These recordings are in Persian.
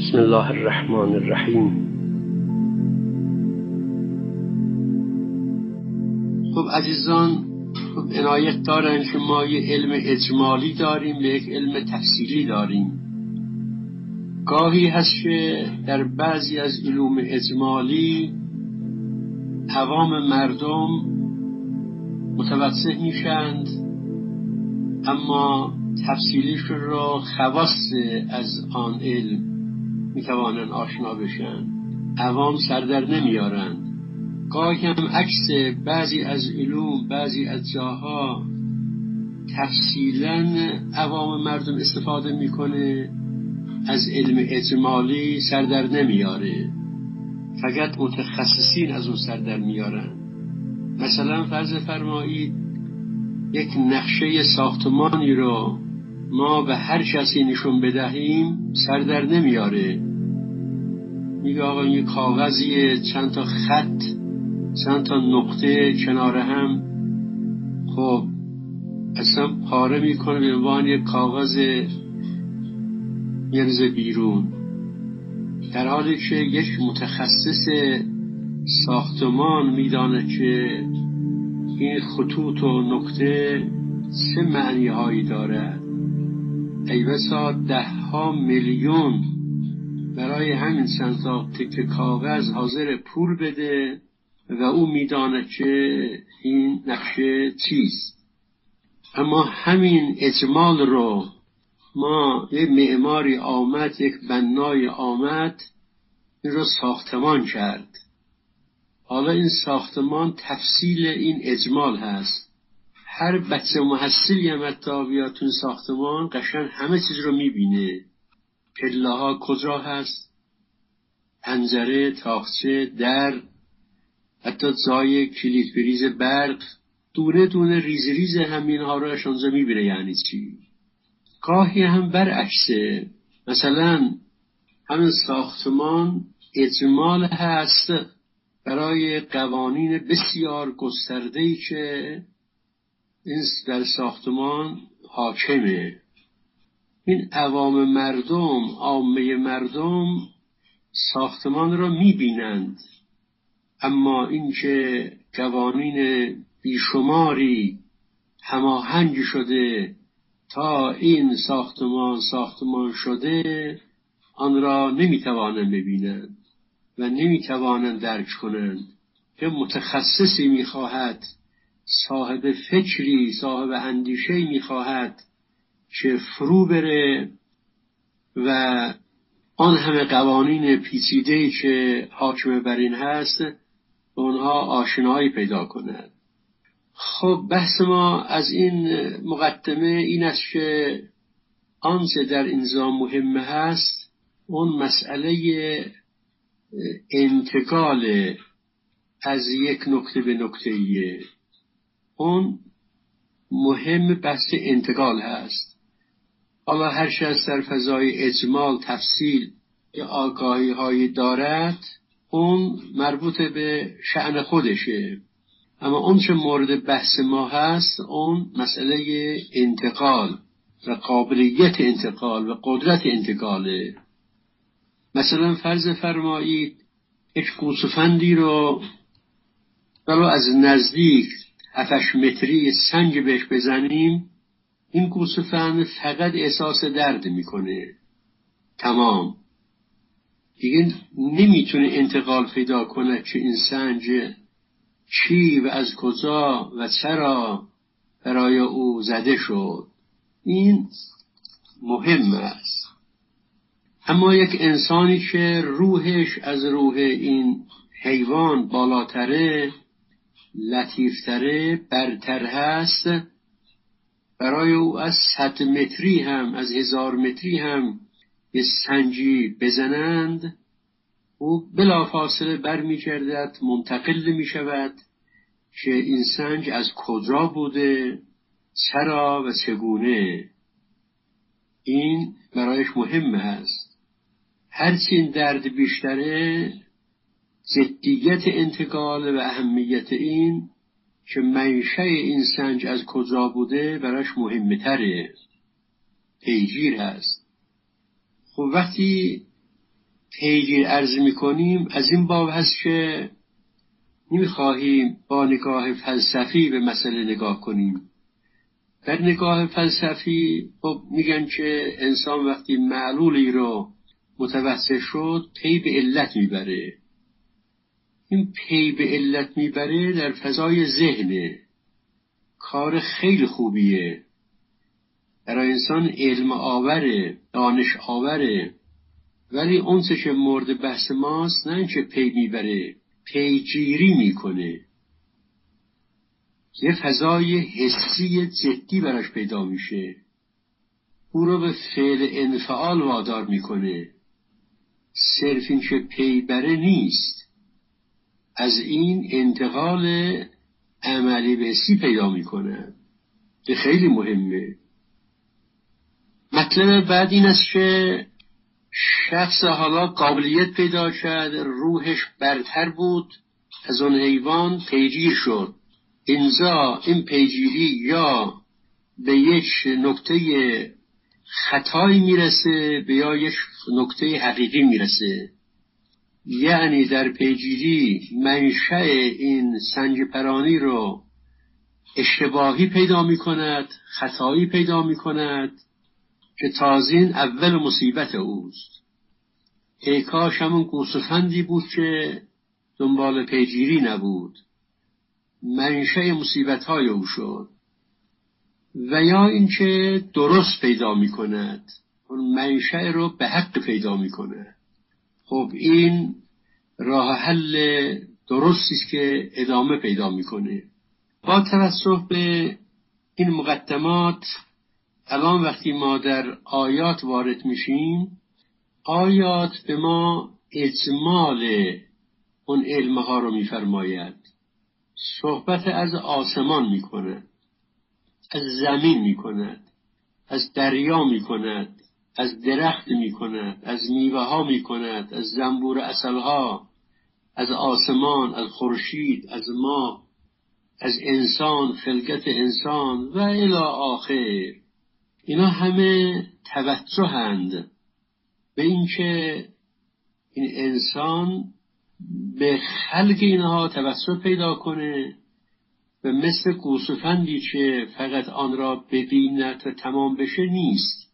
بسم الله الرحمن الرحیم. خب عزیزان، عنایت دارن که ما یک علم اجمالی داریم و یک علم تفصیلی داریم. گاهی هست که در بعضی از علوم اجمالی عوام مردم متوجه میشند، اما تفصیلیشون را خواص از آن علم میتوانند آشنا بشن، عوام سردر نمیارند. گاهی هم عکس بعضی از علوم، بعضی از جاها تفصیلا عوام مردم استفاده میکنه، از علم اجمالی سردر نمیاره، فقط متخصصین از اون سردر میارن. مثلا فرض فرمایید یک نقشه ساختمانی رو ما به هر کسی نشون بدهیم سردر نمیاره. میگه آقا این کاغذیه، چند تا خط، چند تا نقطه کنار هم، خب اصلا پاره میکنه به عنوان یک کاغذ میرزه بیرون، در حالی که یک متخصص ساختمان میدانه که این خطوط و نقطه چه معنی هایی داره. ای بسا 10 میلیون برای همین چند تا تکه کاغذ حاضر پول بده و او میدانه که این نقشه چیست. اما همین اجمال رو ما یک معماری آمد، یک بنای آمد، این رو ساختمان کرد. حالا این ساختمان تفصیل این اجمال هست. هر بچه محصلی هم حتی بیاد تو ساختمان قشنگ همه چیز رو میبینه. پله ها کجا هست، پنجره، تاقچه، در، حتی جای کلید بریز برق، دونه دونه ریز ریز همین ها رو اونجا میبینه. یعنی چی؟ گاهی هم برعکسه، مثلا همین ساختمان اجمال هست برای قوانین بسیار گسترده‌ای که این در ساختمان حاکمه. این عوام مردم، عامه مردم ساختمان را میبینند، اما اینکه قوانین بیشماری هماهنگ شده تا این ساختمان شده، آن را نمیتوانند ببینند و نمیتوانند درک کنند. که متخصصی میخواهد، صاحب فکری، صاحب اندیشه‌ای میخواهد که فرو بره و آن همه قوانین پیچیده‌ای که حاکم بر این هست به اونها آشنایی پیدا کند. خب بحث ما از این مقدمه این است که آنچه در اینجا مهم هست اون مسئله انتقال از یک نقطه به نقطه‌ایه. اون مهم بحث انتقال هست. حالا هر شخص در فضای اجمال، تفصیل یا آگاهی هایی دارد، اون مربوط به شأن خودشه، اما اون چه مورد بحث ما هست اون مسئله انتقال و قابلیت انتقال و قدرت انتقاله. مثلا فرض فرمایید یک گوسفندی رو ولو از نزدیک 7 متری سنگ بهش بزنیم، این گوسفند فقط احساس درد میکنه، تمام، دیگه نمیتونه انتقال پیدا کنه که این سنگ چی و از کجا و چرا برای او زده شد. این مهم است. اما یک انسانی که روحش از روح این حیوان بالاتره، لطیفتره، برتر هست، برای او از 100 متری هم، از 1000 متری هم یه سنجی بزنند، او بلافاصله برمیگردد، منتقل میشود که این سنج از کجا بوده، چرا و چگونه. این برایش مهم است. هرچی این درد بیشتره، جدیت انتقال و اهمیت این که منشأ این سنج از کجا بوده برایش مهمتره، پیگیر هست. خب وقتی پیگیر عرض میکنیم از این باب هست که نمیخواهیم با نگاه فلسفی به مسئله نگاه کنیم. در نگاه فلسفی خب میگن که انسان وقتی معلولی رو متوسل شد پی به علت میبره. این پی به علت میبره در فضای ذهنه، کار خیلی خوبیه، برای انسان علم آوره، دانش آوره. ولی اون چه که مورد بحث ماست نه اینکه پی میبره، پیگیری میکنه. یه فضای حسی جدی براش پیدا میشه، او رو به فعل انفعال وادار میکنه. صرف این که پی بره نیست، از این انتقال عملی به حسی پیدا میکنه که خیلی مهمه. مطلب بعد این است که شخص حالا قابلیت پیدا کرد، روحش برتر بود از اون حیوان، پیگیر شد. این پیگیری یا به یک نقطه خطایی میرسه یا یک نقطه حقیقی میرسه. یعنی در پیگیری منشأ این سنگ پرانی رو اشتباهی پیدا میکند، خطایی پیدا میکند که تازین اول مصیبت اوست. ای کاش همون گوسفندی بود که دنبال پیگیری نبود، منشأ مصیبت‌های او شد. و یا اینکه درست پیدا می‌کند، اون منشأ رو به حق پیدا می‌کند. خب این راه حل درستی است که ادامه پیدا می‌کنه. با توجه به این مقدمات، الان وقتی ما در آیات وارد میشیم، آیات به ما اجمال اون علمها رو می‌فرماید. صحبت از آسمان می‌کند، از زمین می‌کند، از دریا می‌کند، از درخت می‌کند، از میوه‌ها می‌کند، از زنبور عسل‌ها، از آسمان، از خورشید، از ماه، از انسان، خلقت انسان و الی آخر. اینا همه توجهند به اینکه این انسان به خلق اینها توسل پیدا کنه و مثل گوسفندی که فقط آن را ببیند و تمام بشه نیست،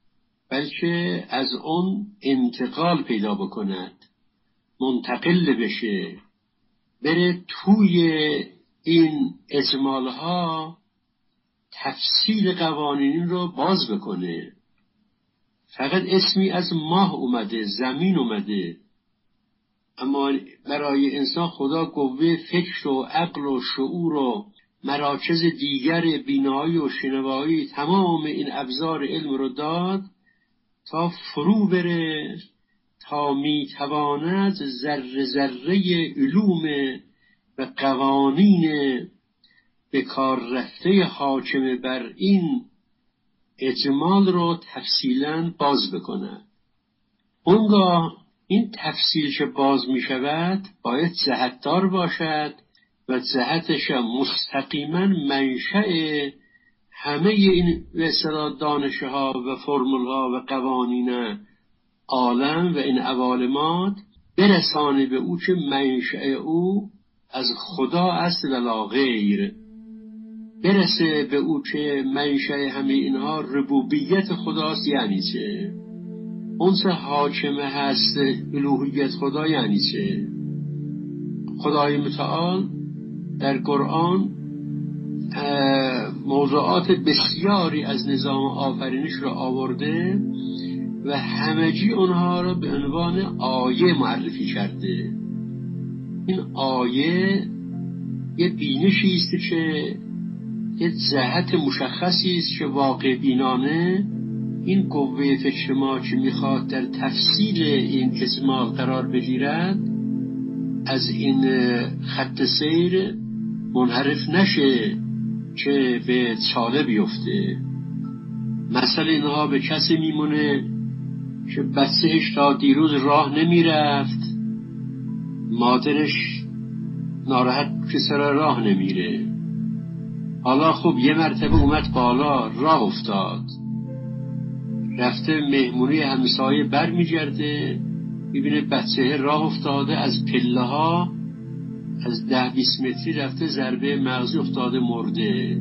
بلکه از اون انتقال پیدا بکند، منتقل بشه، بره توی این اجمالها تفصیل قوانین رو باز بکنه. فقط اسمی از ماه اومده، زمین اومده، اما برای انسان خدا قوه فکر و عقل و شعور و مراکز دیگر بینایی و شنوایی، تمام این ابزار علم رو داد تا فرو بره، تا میتواند ذره ذره علوم و قوانین به کار رفته حاکم بر این اجمال رو تفصیلاً باز بکنه. اونگاه این تفصیل که باز می شود باید جهتدار باشد و جهتش مستقیما منشأ همه این دانشه ها و فرمول ها و قوانین عالم و این عوالمات برسانه به او که منشأ او از خدا است و لا غیر. برسه به او که منشأ همه اینها ربوبیت خداست. یعنی چه؟ اون چه حاکمه هست الوهیت خدا یعنی چه؟ خدای متعال در قرآن موضوعات بسیاری از نظام آفرینش را آورده و همگی اونها را به عنوان آیه معرفی کرده. این آیه یه بینشی است که یه جهت مشخصی است که واقع بینانه این قوه فکر ما که میخواد در تفصیل این اجمال قرار بگیرد از این خط سیر منحرف نشه که به چاله بیفته. مثلا اینها به کسی میمونه که بچهش تا دیروز راه نمیرفت، مادرش ناراحت که سر راه نمیره، حالا خب یه مرتبه اومد بالا، راه افتاد، رفته مهمونی همسایه بر میگرده، میبینه بچه راه افتاده از پله ها از 10-20 متری رفته ضربه مغزی افتاده مرده.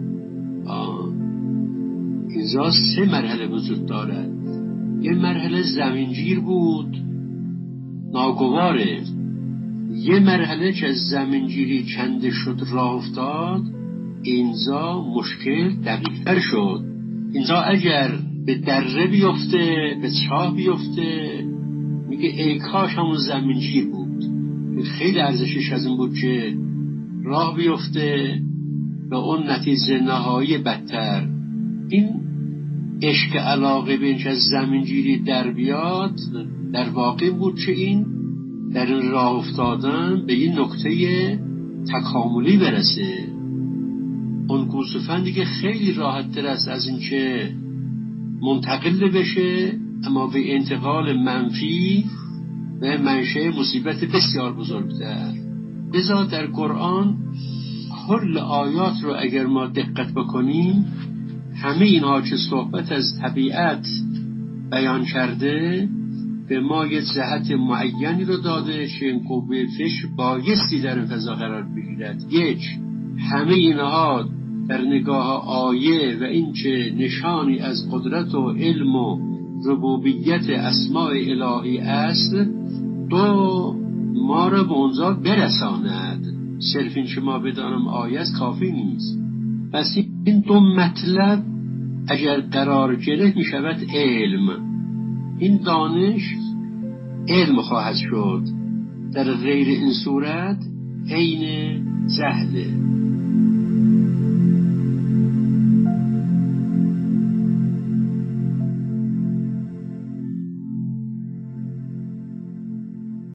اینجا 3 مرحله وجود دارد. یه مرحله زمینگیر بود ناگواره، یه مرحله که از زمینگیری کنده شد راه افتاد، اینجا مشکل دقیق‌تر شد. اینجا اگر به دره بیفته به چاه بیفته میگه ای کاش همون زمینگیر بود. خیلی ارزشش از این بود که راه بیفته به اون نتیجه نهایی بدتر. این عشق علاقه به اینکه از زمینگیری در بیاد در واقع بود که این در این راه افتادن به این نکته تکاملی برسه. اون گوسفند دیگه خیلی راحت تر است از این که منتقل بشه، اما به انتقال منفی و منشه مصیبت بسیار بزرگتر. لذا در قرآن کل آیات رو اگر ما دقت بکنیم، همه اینها که صحبت از طبیعت بیان کرده به ما یه جهت معینی رو داده که این قوه فکر بایستی در فضا قرار بگیرد. یک، همه اینها در نگاه آیه و این که نشانی از قدرت و علم و ربوبیت اسماء الهی است، دو، ما را به اونجا برساند. صرف این که ما بدانم آیه است کافی نیست. پس این دو مطلب اگر قرار گرفت می شود علم. این دانش علم خواهد شد، در غیر این صورت عین جهله.